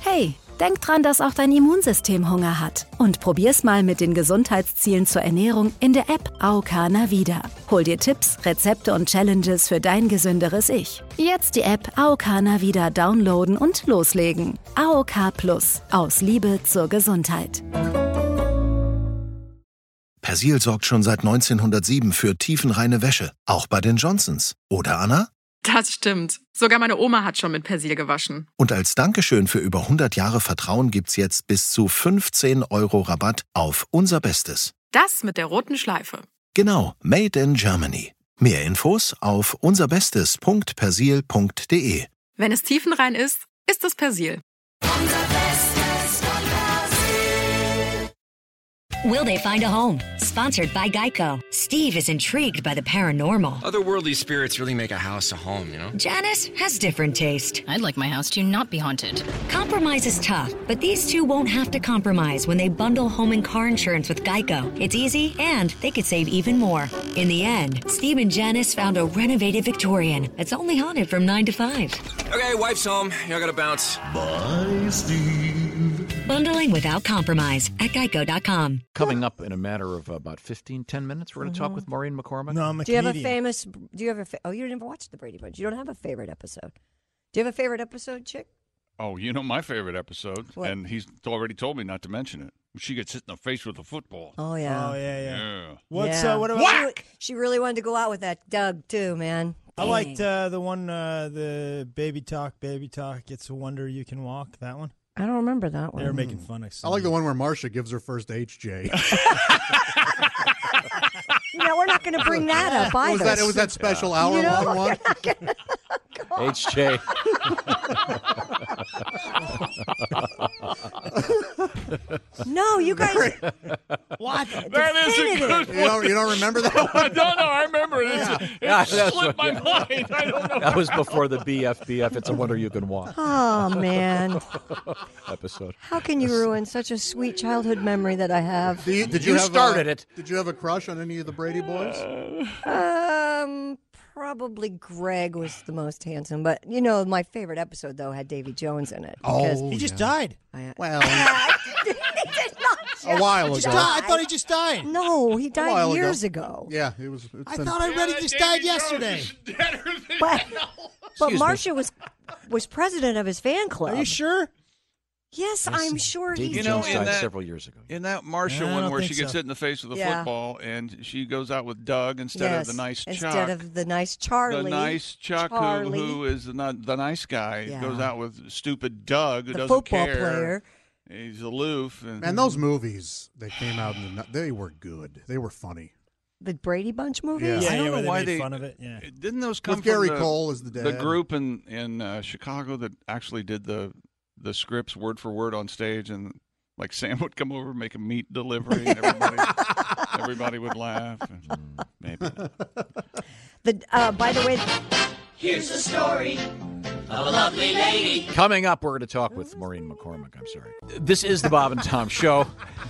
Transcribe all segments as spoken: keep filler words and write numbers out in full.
Hey, denk dran, dass auch dein Immunsystem Hunger hat. Und probier's mal mit den Gesundheitszielen zur Ernährung in der App A O K Navida. Hol dir Tipps, Rezepte und Challenges für dein gesünderes Ich. Jetzt die App A O K Navida downloaden und loslegen. A O K Plus. Aus Liebe zur Gesundheit. Persil sorgt schon seit neunzehnhundertsieben für tiefenreine Wäsche. Auch bei den Johnsons. Oder, Anna? Das stimmt. Sogar meine Oma hat schon mit Persil gewaschen. Und als Dankeschön für über hundert Jahre Vertrauen gibt's jetzt bis zu fünfzehn Euro Rabatt auf unser Bestes. Das mit der roten Schleife. Genau, Made in Germany. Mehr Infos auf unserbestes punkt persil punkt de. Wenn es tiefenrein ist, ist es Persil. Will they find a home? Sponsored by Geico. Steve is intrigued by the paranormal. Otherworldly spirits really make a house a home, you know? Janice has different taste. I'd like my house to not be haunted. Compromise is tough, but these two won't have to compromise when they bundle home and car insurance with Geico. It's easy, and they could save even more. In the end, Steve and Janice found a renovated Victorian that's only haunted from nine to five. Okay, wife's home. Y'all gotta bounce. Bye, Steve. Bundling without compromise at geico dot com. Coming up in a matter of about fifteen, ten minutes, we're going to mm-hmm. talk with Maureen McCormick. No, I'm a Do you have comedian. a famous? Do you have a? Fa- oh, you never watched the Brady Bunch. You don't have a favorite episode. Do you have a favorite episode, chick? Oh, you know my favorite episode, What? and he's already told me not to mention it. She gets hit in the face with a football. Oh yeah. Oh yeah, yeah. Yeah. What's Yeah. uh, what about? Whack! She really wanted to go out with that Doug too, man. I Dang. liked uh, the one, uh, the baby talk, baby talk. It's a wonder you can walk. That one. I don't remember that one. They were making fun of. I like the one where Marcia gives her first H J. No, we're not going to bring that up either. It was that, it was that special hour You know, long one. H J. No, you guys. What? That is a good You don't, you don't remember that one? no, no, I remember it. It's, it Yeah, that's slipped what- my mind. I don't know. That was before the B F B F. It's a wonder you can walk Oh man, episode. how can you ruin such a sweet childhood memory that I have? Do you, did you, You have, started uh, it. Did you have a crush on any of the Brady boys? Um, probably Greg was the most handsome, but you know, my favorite episode though had Davy Jones in it. because Oh, He just yeah. died. I, Well, he did not a while just ago. I thought he just died. No, he while died ago. years ago. yeah, it was. It's I been- thought I read he just died yesterday. But, but me. Marcia was was president of his fan club. Are you sure? Yes, I'm sure Davy he's You know, Jones in died that- several years ago. In that Marcia I one don't where she think gets so. hit in the face with a Yeah. football, and she goes out with Doug instead yes, of the nice instead Chuck. of the nice Charlie. The nice Chuck, who, Charlie, who is the, not, the nice guy, Yeah. goes out with stupid Doug, who the doesn't football care. player. He's aloof. And, Man, those movies that came out in the they were good. They were funny. The Brady Bunch movies. Yeah. I Yeah, don't yeah, know where they why made they fun of it, yeah. Didn't those come With Gary from the, Cole as the dad. the group in in uh, Chicago that actually did the the scripts word for word on stage, and like Sam would come over and make a meat delivery, and everybody everybody would laugh. And maybe. The uh, by the way, Here's the story of a lovely lady. Coming up, we're going to talk with Maureen McCormick. I'm sorry. This is the Bob and Tom Show.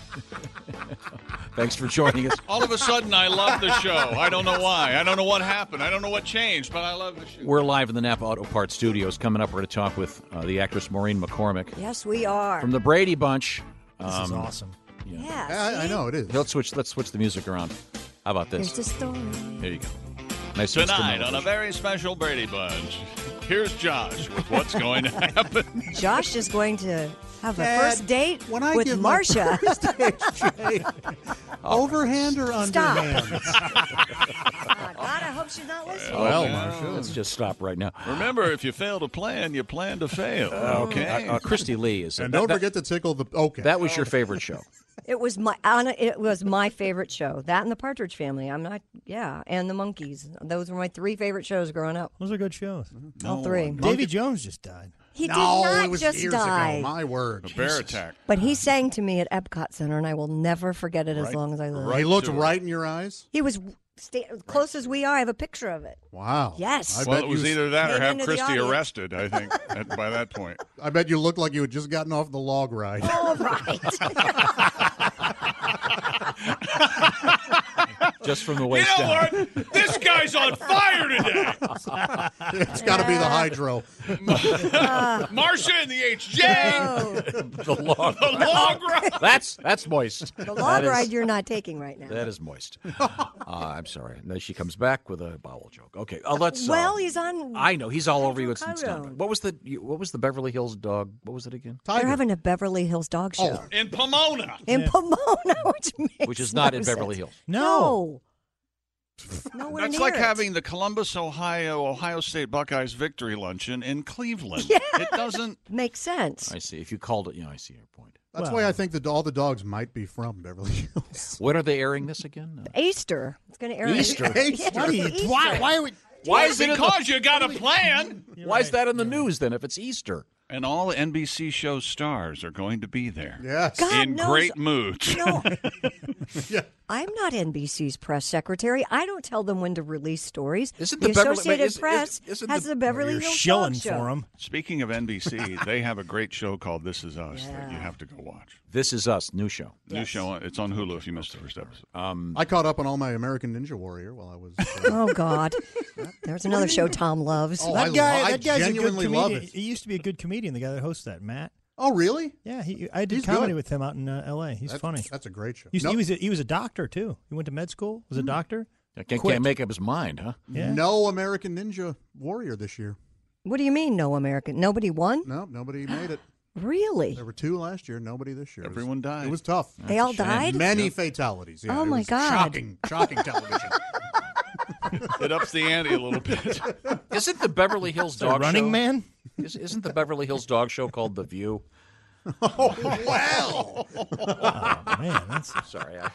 Thanks for joining us. All of a sudden, I love the show. I don't know why. I don't know what happened. I don't know what changed, but I love the show. We're live in the Napa Auto Parts Studios. Coming up, we're going to talk with uh, the actress Maureen McCormick yes, we are. from the Brady Bunch. This is Um, awesome. yeah, Yeah, I, I see? know it is. Let's switch. Let's switch the music around. How about Here's this? the story. There you go. Nice switch to Tonight on a melody. very special Brady Bunch, here's Josh with what's going to happen. Josh is going to have a Dad, first date when I with give my Marcia. first H J, overhand or Stop. underhand? Oh, God, I hope she's not listening. Oh, Well, man. Marcia. Let's just stop right now. Remember, if you fail to plan, you plan to fail. Okay. Uh, uh, Christy Lee is. And that, don't that- forget to tickle the. Okay. That was your favorite show. It was my Anna, it was my favorite show. That and the Partridge Family. I'm not. Yeah, and the Monkees. Those were my three favorite shows growing up. Those are good shows. All three. Davy Jones just died. He no, did not it was just years die. ago. My word. A bear attack. But he sang to me at Epcot Center, and I will never forget it as Right- long as I live. He looked to it. right in your eyes. He was sta- close as we are. I have a picture of it. Wow. Yes. I Well, bet it was you, either that or Came have into the Christy audience. arrested, I think, at, by that point. I bet you looked like you had just gotten off the log ride. All right. Just Just from the waist you know down. what? This guy's on fire today. It's got to be the hydro. Marcia and the H J. The long, the long ride. That's that's moist. The long That is- ride you're not taking right now. That is moist. Uh, I'm sorry. And then she comes back with a bowel joke. Okay, uh, let's. Uh, Well, he's on. I know he's all over you. It's Hydrocodone. What was the you- What was the Beverly Hills dog? What was it again? They're having a Beverly Hills dog show. Oh, in Pomona. In Pomona, which makes Which is not no in Beverly sense. Hills. No. Nowhere That's near like it. having the Columbus, Ohio, Ohio State Buckeyes victory luncheon in Cleveland. Yeah. It doesn't Makes sense. I see. If you called it, you know, I see your point. That's Well- why I think that all the dogs might be from Beverly Hills. When are they airing this again? Uh, Easter. It's going to air Easter? Yeah, What are you- Easter. why, why are we? Why is it in the- because you got a plan. Why is that in the news then? If it's Easter, And all N B C show stars are going to be there. Yes. God in knows- great moods. No, Yeah. I'm not N B C's press secretary. I don't tell them when to release stories. Isn't the, the Beverly- Associated wait, is- Press is- isn't has the- the, Beverly You're Hills shilling Dog Show. for him. Speaking of N B C, they have a great show called This Is Us that you Yeah. have to go watch. This Is Us, new show. New show. It's on Hulu if you missed the first episode. Um, I caught up on all my American Ninja Warrior while I was. Uh, Oh God, there's another show Tom loves. Oh, That I guy, lo- I that guy's a good genuinely love comedian. it. He used to be a good comedian. The guy that hosts that, Matt. oh, really? Yeah, he. I did He's comedy good. with him out in uh, L A. He's That's, funny. That's a great show. He's, no, He was a, he was a doctor too. He went to med school. Was a doctor. I can't, Quit. can't make up his mind, huh? Yeah. no American Ninja Warrior this year. What do you mean, no American? Nobody won? No, nobody made it. Really? There were two last year. Nobody this year. It was- Everyone died. It was tough. They all died? Many fatalities. Yeah, Oh, it my was God. Shocking, shocking television. It ups the ante a little bit. Isn't the Beverly Hills The Dog Running Show? Man. Is, isn't the Beverly Hills Dog Show called The View? Oh, well. Oh man, that's Sorry, I,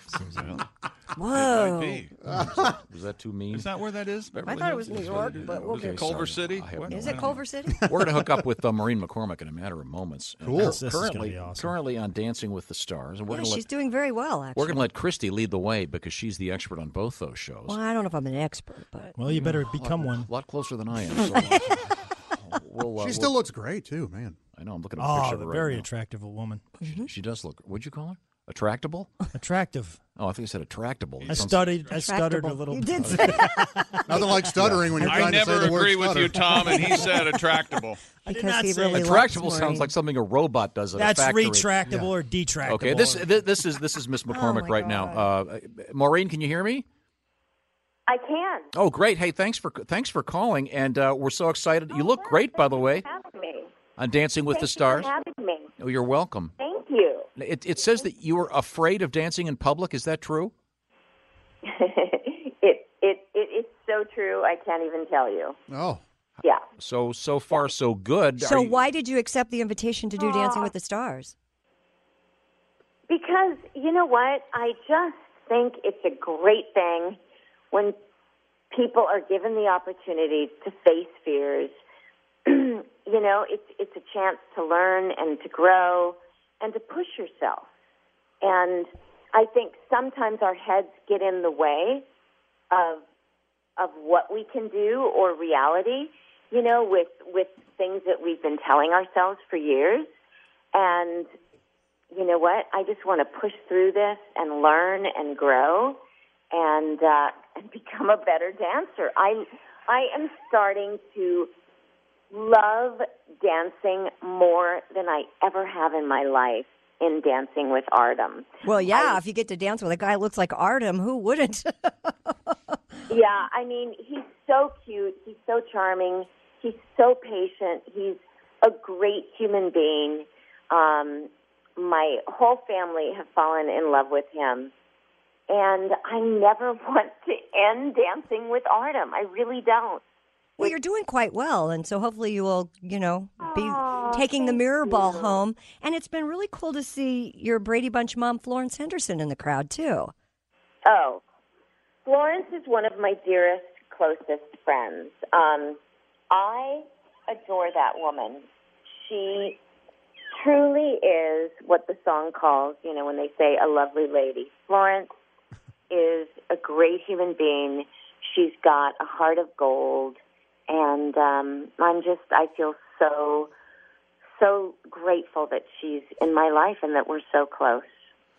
Whoa. Might be. was that too mean? Is that where that is? I Beverly thought it was Hills? New York, but we'll Okay, get Culver sorry. City? I have What? no Is I it don't Culver City? We're going to hook up with uh, Maureen McCormick in a matter of moments. And Cool. we're This is gonna Currently, be awesome. currently on Dancing with the Stars, and we're Yeah, going to she's let doing very well, actually. we're going to let Christy lead the way because she's the expert on both those shows. Well, I don't know if I'm an expert, but well. You better become a one. lot closer than I am. So, uh, we'll, uh, She still looks great too, man. I know. I'm looking at a picture Oh, of her the right very now. attractive woman. She, she does look. What'd you call her? Attractable? Attractive. Oh, I think I said attractable. I Sounds- stuttered. I stuttered a Attractable. little. You did say Nothing like stuttering when you're I trying to never say the word agree with stutter. you, Tom, and he said attractable. did because not he say really it. likes Attractable sounds Maureen. like something a robot does at That's a factory. retractable or detractable. Okay, this this, this is this is Miss McCormick my right now. Uh, Maureen, can you hear me? I can. Oh, great! Hey, thanks for thanks for calling, and uh, we're so excited. You look great, by the way, Having me. on Dancing with Thank the you Stars. for having me. Oh, you're welcome. Thank you. It, it says that you were afraid of dancing in public. Is that true? it it it it's so true. I can't even tell you. Oh, Yeah. So so far so good. So Are you- why did you accept the invitation to do Dancing with the Stars? Because you know what? I just think it's a great thing when people are given the opportunity to face fears. You know, it's it's a chance to learn and to grow and to push yourself. And I think sometimes our heads get in the way of of what we can do or reality, you know, with with things that we've been telling ourselves for years. And you know what? I just want to push through this and learn and grow and uh, and become a better dancer. I I am starting to love dancing more than I ever have in my life in Dancing with Artem. Well, yeah, if you get to dance with a guy who looks like Artem, who wouldn't? Yeah, I mean, he's so cute. He's so charming. He's so patient. He's a great human being. Um, my whole family have fallen in love with him. And I never want to end Dancing with Artem. I really don't. Well, you're doing quite well, and so hopefully you will, you know, be Aw, taking the thank mirror ball you. home. And it's been really cool to see your Brady Bunch mom, Florence Henderson, in the crowd, too. Oh, Florence is one of my dearest, closest friends. Um, I adore that woman. She truly is what the song calls, you know, when they say a lovely lady. Florence is a great human being. She's got a heart of gold. And um, I'm just, I feel so, so grateful that she's in my life and that we're so close.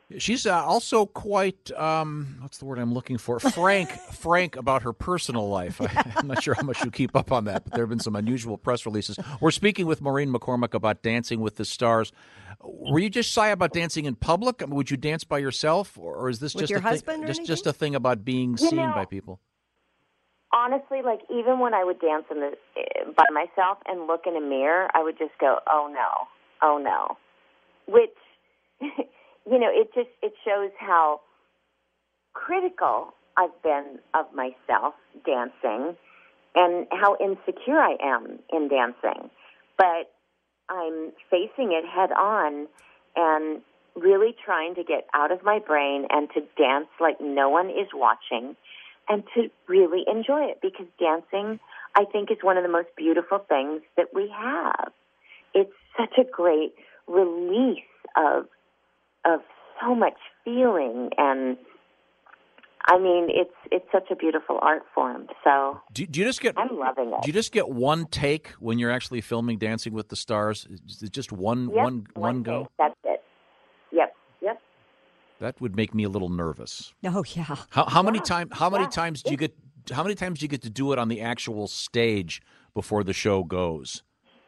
She's uh, also quite, um, what's the word I'm looking for? Frank, frank about her personal life. I, I'm not sure how much you keep up on that, but there have been some unusual press releases. We're speaking with Maureen McCormick about Dancing with the Stars. Were you just shy about dancing in public? I mean, would you dance by yourself, or, or is this With just your a husband thing, or just, anything? just a thing about being You seen know- by people? Honestly, like even when I would dance in the by myself and look in a mirror, I would just go, "Oh no, oh no," which you know, it just it shows how critical I've been of myself dancing and how insecure I am in dancing. But I'm facing it head on and really trying to get out of my brain and to dance like no one is watching. And to really enjoy it, because dancing, I think, is one of the most beautiful things that we have. It's such a great release of of so much feeling, and I mean, it's it's such a beautiful art form. So Do, do you just get? I'm loving it. Do you just get one take when you're actually filming Dancing with the Stars? Is it just one, Yep, one, one go? take. That's it. Yep, yep. That would make me a little nervous. Oh yeah. How, how many time? How many yeah. times do you get? How many times do you get to do it on the actual stage before the show goes?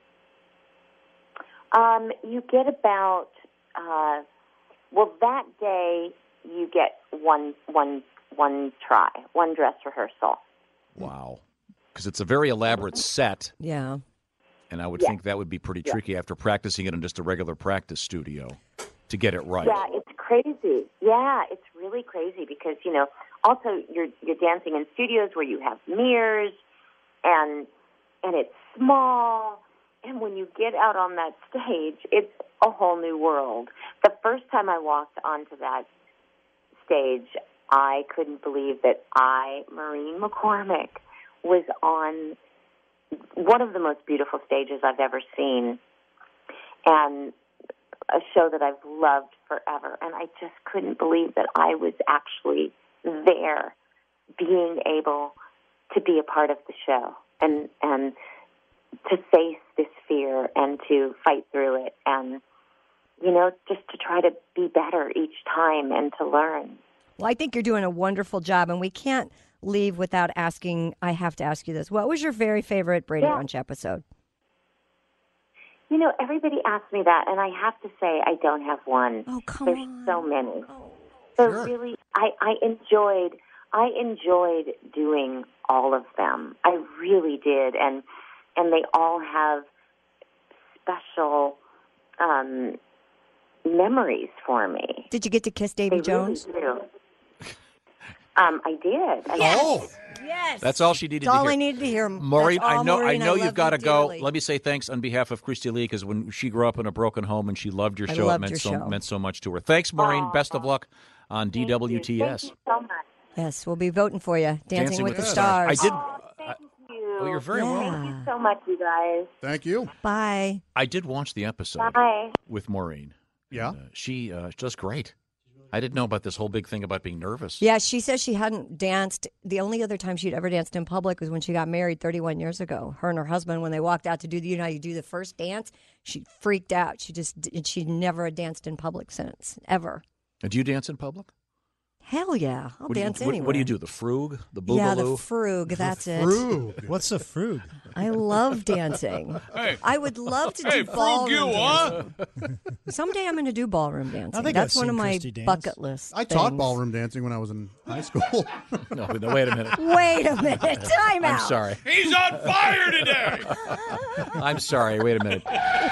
Um, you get about uh, well that day you get one one one try, one dress rehearsal. Wow, because it's a very elaborate set, Yeah. and I would Yeah. think that would be pretty Yeah. tricky after practicing it in just a regular practice studio to get it right. Yeah, it's crazy. Yeah, it's really crazy because, you know, also you're you're dancing in studios where you have mirrors and and it's small, and when you get out on that stage, it's a whole new world. The first time I walked onto that stage, I couldn't believe that I, Maureen McCormick, was on one of the most beautiful stages I've ever seen. And a show that I've loved forever, and I just couldn't believe that I was actually there, being able to be a part of the show and and to face this fear and to fight through it, and you know, just to try to be better each time and to learn. Well, I think you're doing a wonderful job, and we can't leave without asking. I have to ask you this: what was your very favorite Brady Yeah. Bunch episode? You know, everybody asks me that, and I have to say I don't have one. Oh, come There's on. so many. So Sure. really, I, I enjoyed I enjoyed doing all of them. I really did, and and they all have special um, memories for me. Did you get to kiss Davy They Jones? really do. Um, I did. I Oh, Yes. That's all she needed That's to all hear. I needed to hear. Maureen, That's all, I know, Maureen. I know love you've got to you go. dearly. Let me say thanks on behalf of Christy Lee, because when she grew up in a broken home and she loved your I show, it loved meant your so show. meant so much to her. Thanks, Maureen. Aw. Best of luck on D W T S. Thank you so much. Yes, we'll be voting for you. Dancing, Dancing with, with the the Stars. Stars. I did. Oh, thank you. Oh, you're very Yeah. welcome. Thank you so much, you guys. thank you. Bye. I did watch the episode Bye. with Maureen. Yeah. Uh, she uh, does great. I didn't know about this whole big thing about being nervous. Yeah, she says she hadn't danced. The only other time she'd ever danced in public was when she got married thirty-one years ago. Her and her husband, when they walked out to do the, you know, how you do the first dance, she freaked out. She just, she never danced in public since, ever. And do you dance in public? Hell yeah, I'll What do you- dance what, anywhere. What do you do? The frug? The boogaloo? Yeah, the frug. That's it. Frug. What's a frug? I love dancing. Hey. I would love to Hey, do ballroom frug you, huh? dancing. Someday I'm going to do ballroom dancing. think That's I've one of seen my Christy dance. bucket list. I taught things. ballroom dancing when I was in high school. No, no, wait a minute. Wait a minute. Time out. I'm sorry. He's on fire today. I'm sorry. Wait a minute.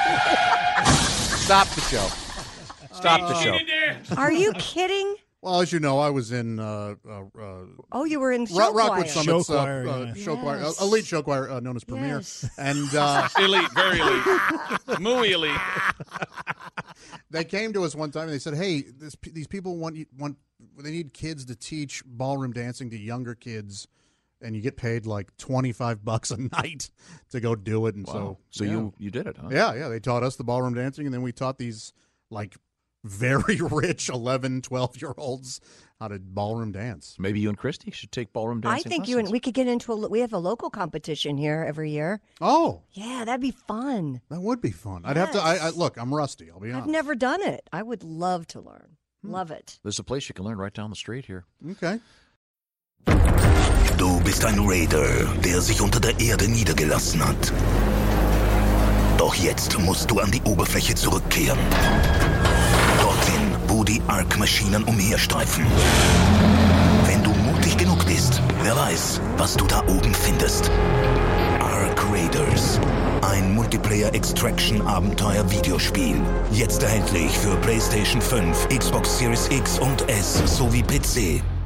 Stop the show. Stop the show. Are you kidding? Well, as you know, I was in uh, uh, uh, Oh, you were in show Rock, choir. Rockwood Summit's Show uh, choir, uh, yeah. show choir, uh, Yes. elite show choir uh, known as Premier, Yes. and uh, Elite, very elite. Muy elite. they came to us one time and they said, "Hey, this, these people want you, want they need kids to teach ballroom dancing to younger kids, and you get paid like twenty five bucks a night to go do it." And Wow. so, So yeah. you you did it, huh? yeah, yeah, they taught us the ballroom dancing, and then we taught these like very rich eleven, twelve year olds how to ballroom dance. Maybe you and Christy should take ballroom I dancing think you and lessons. we could get into a. We have a local competition here every year. Oh, Yeah, that'd be fun. that would be fun. I'd have to. I, I Yes. look. I'm rusty. I'll be honest. I've never done it. I would love to learn. Love it. There's a place you can learn right down the street here. Okay. Du bist ein Raider, der sich unter der Erde niedergelassen hat. Doch jetzt musst du an die Oberfläche zurückkehren. Dorthin, wo die Ark-Maschinen umherstreifen. Wenn du mutig genug bist, wer weiß, was du da oben findest. Ark Raiders. Ein Multiplayer-Extraction-Abenteuer-Videospiel. Jetzt erhältlich für PlayStation fünf, Xbox Series X und S sowie P C.